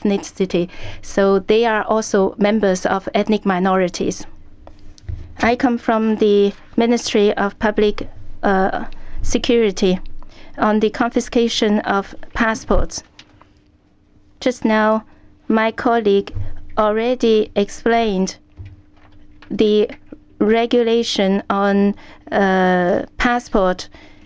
ethnicity. So they are also members of ethnic minorities. I come from the Ministry of Public Security on the confiscation of passports. Just now, my colleague already explained the regulation on passport.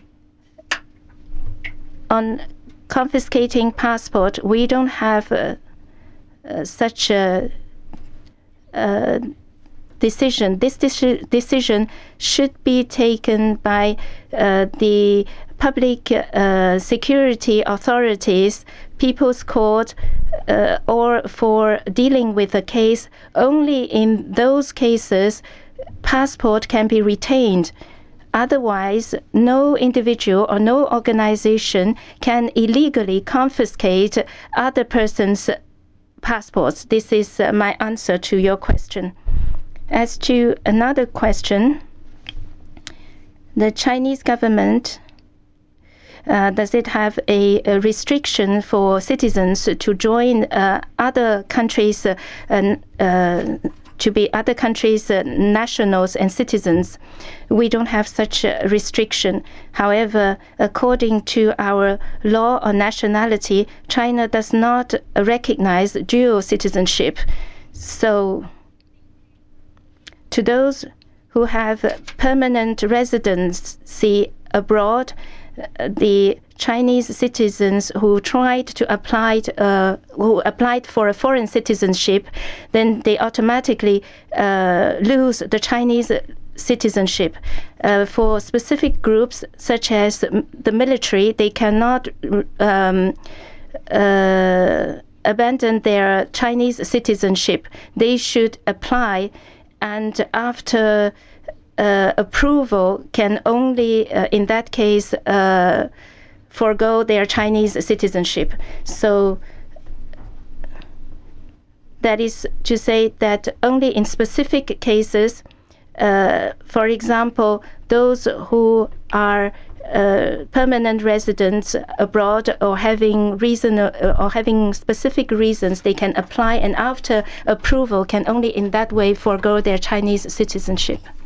On confiscating passport, we don't have such a decision. This decision should be taken by the public security authorities, People's Court, or for dealing with a case. Only in those cases, passport can be retained. Otherwise, no individual or no organization can illegally confiscate other persons' passports. This is my answer to your question. As to another question, the Chinese government, does it have a restriction for citizens to join other countries, to be other countries' nationals and citizens? We don't have such a restriction. However, according to our law on nationality, China does not recognize dual citizenship. So to those who have permanent residency abroad, the Chinese citizens who applied for a foreign citizenship, then they automatically lose the Chinese citizenship. For specific groups such as the military, they cannot abandon their Chinese citizenship. They should apply, and after approval, can only, in that case, forego their Chinese citizenship. So that is to say that only in specific cases, for example, those who are permanent residents abroad or having specific reasons, they can apply, and after approval, can only in that way forego their Chinese citizenship.